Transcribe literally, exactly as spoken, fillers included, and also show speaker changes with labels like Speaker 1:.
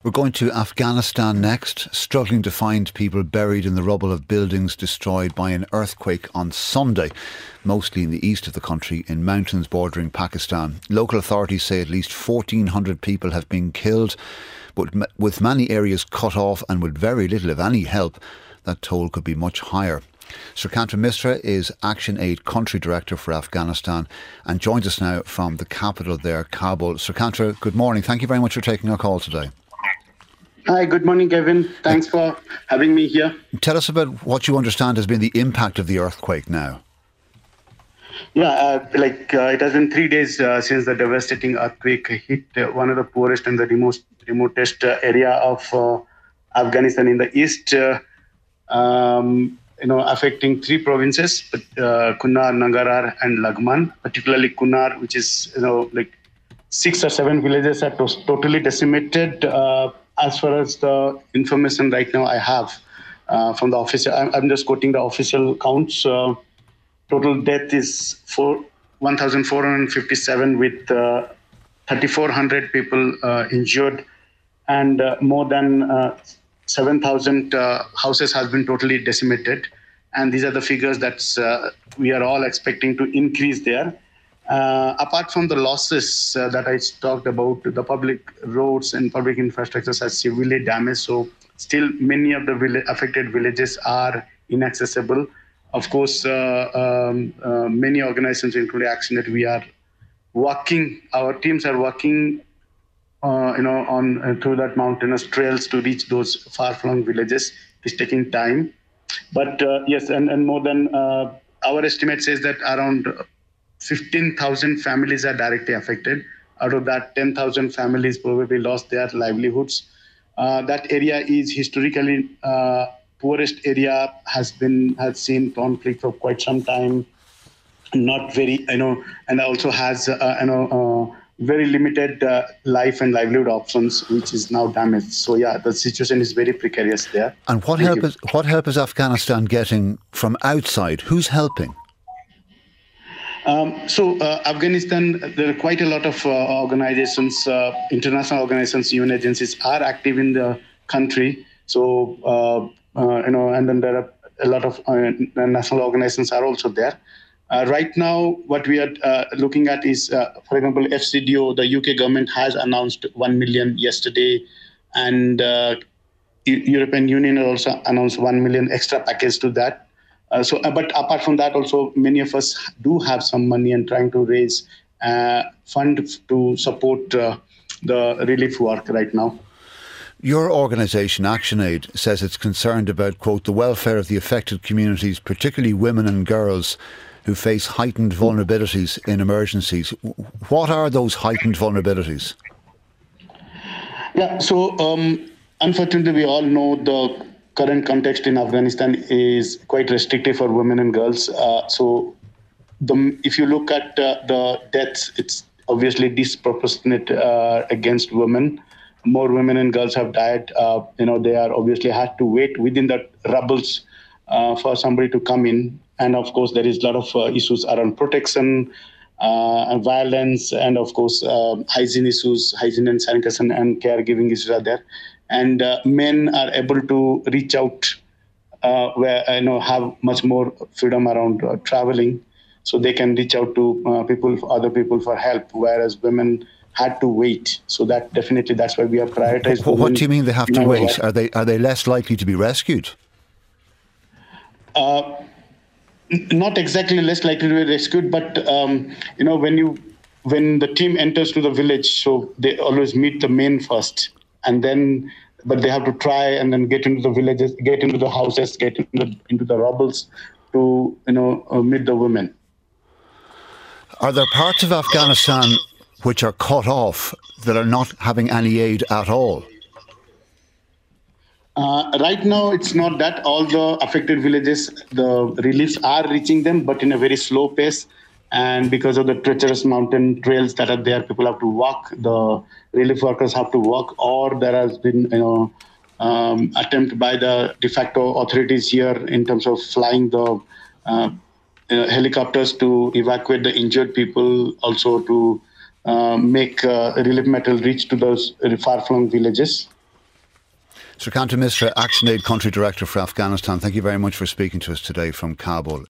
Speaker 1: We're going to Afghanistan next, struggling to find people buried in the rubble of buildings destroyed by an earthquake on Sunday, mostly in the east of the country, in mountains bordering Pakistan. Local authorities say at least fourteen hundred people have been killed, but with many areas cut off and with very little, if any, help, that toll could be much higher. Srikantra Misra is Action Aid Country Director for Afghanistan and joins us now from the capital there, Kabul. Srikantra, good morning. Thank you very much for taking our call today.
Speaker 2: Hi, good morning, Kevin. Thanks for having me here.
Speaker 1: Tell us about what you understand has been the impact of the earthquake now.
Speaker 2: Yeah, uh, like uh, it has been three days uh, since the devastating earthquake hit uh, one of the poorest and the remote, remotest uh, area of uh, Afghanistan in the east. Uh, um, you know, affecting three provinces, uh, Kunar, Nangarhar and Laghman, particularly Kunar, which is, you know, like six or seven villages are to- totally decimated. Uh, as far as the information right now I have uh, from the official, I'm, I'm just quoting the official counts. Uh, total death is for one thousand four hundred fifty-seven with uh, thirty-four hundred people uh, injured, and uh, more than uh, seven thousand uh, houses has been totally decimated. And these are the figures that uh, we are all expecting to increase there. Uh, apart from the losses uh, that I talked about, the public roads and public infrastructures are severely damaged. So still many of the vill- affected villages are inaccessible. Of course, uh, um, uh, many organizations, including Action Aid, we are working, our teams are working Uh, you know, on uh, through that mountainous trails to reach those far-flung villages. It's taking time, but uh, yes, and, and more than uh, our estimate says that around fifteen thousand families are directly affected. Out of that, ten thousand families probably lost their livelihoods. Uh, that area is historically uh, poorest area, has been has seen conflict for quite some time. Not very, you know, and also has uh, you know. Uh, very limited uh, life and livelihood options, which is now damaged. So yeah, the situation is very precarious there.
Speaker 1: And what
Speaker 2: Thank
Speaker 1: help
Speaker 2: you.
Speaker 1: is what help is Afghanistan getting from outside? Who's helping?
Speaker 2: Um, so uh, Afghanistan, there are quite a lot of uh, organizations, uh, international organizations, U N agencies are active in the country. So uh, uh, you know, and then there are a lot of uh, national organizations are also there. Uh, right now, what we are uh, looking at is, uh, for example, F C D O, the U K government has announced one million yesterday, and uh, E- European Union has also announced one million extra package to that. Uh, so, uh, but apart from that, also many of us do have some money and trying to raise uh, fund to support uh, the relief work right now.
Speaker 1: Your organisation, Action Aid, says it's concerned about, quote, the welfare of the affected communities, particularly women and girls, who face heightened vulnerabilities in emergencies. What are those heightened vulnerabilities?
Speaker 2: Yeah, so um, unfortunately, we all know the current context in Afghanistan is quite restrictive for women and girls. Uh, so the, if you look at uh, the deaths, it's obviously disproportionate uh, against women. More women and girls have died. Uh, you know, they are obviously had to wait within the rubbles uh, for somebody to come in. And of course, there is a lot of uh, issues around protection, uh, and violence, and of course, uh, hygiene issues, hygiene and sanitation and caregiving issues are there. And uh, men are able to reach out, uh, where you know have much more freedom around uh, traveling, so they can reach out to uh, people, other people for help. Whereas women had to wait. So that definitely that's why we have prioritized.
Speaker 1: What, what do you mean they have to wait?
Speaker 2: Work.
Speaker 1: Are they are they less likely to be rescued?
Speaker 2: Uh, Not exactly less likely to be rescued, but um, you know when you when the team enters to the village, so they always meet the men first, and then but they have to try and then get into the villages, get into the houses, get into the, into the rubbles to you know uh, meet the women.
Speaker 1: Are there parts of Afghanistan which are cut off that are not having any aid at all?
Speaker 2: Uh, right now, it's not that. All the affected villages, the reliefs are reaching them, but in a very slow pace. And because of the treacherous mountain trails that are there, people have to walk. The relief workers have to walk, or there has been, you know, um, attempt by the de facto authorities here in terms of flying the uh, uh, helicopters to evacuate the injured people, also to uh, make uh, relief material reach to those far-flung villages.
Speaker 1: Srikanta Misra, ActionAid Country Director for Afghanistan, thank you very much for speaking to us today from Kabul.